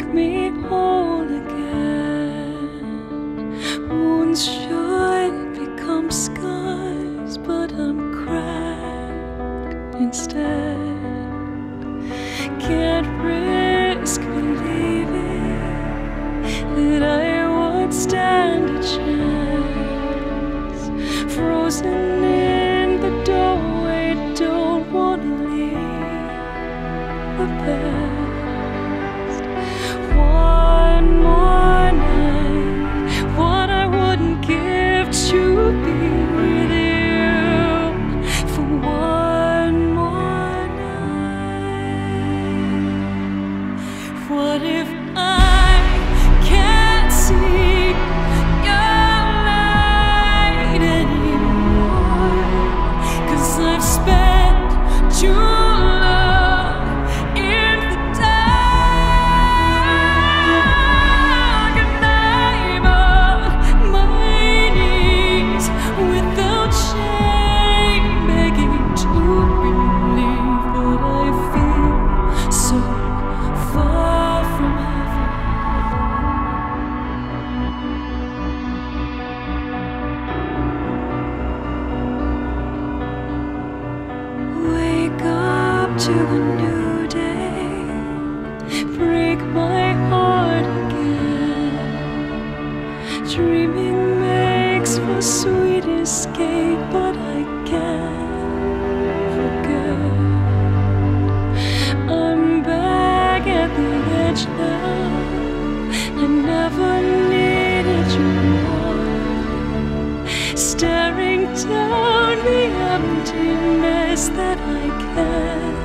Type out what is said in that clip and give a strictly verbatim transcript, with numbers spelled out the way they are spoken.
make me whole again. Wounds should become scars, but I'm cracked instead. Can't risk believing that I would stand a chance. Frozen in the doorway, don't wanna leave the past. One more night, what I wouldn't give to be with you for one more night. What if I can't see your light anymore? 'Cause I've spent too long in the dark, and I'm on my knees without shame, begging to believe that I feel so far from heaven. Wake up to a new day, break my heart again. Dreaming makes for sweet escape, but I can't forget. I'm back at the edge now. I never needed you more. Staring down the emptiness that I can't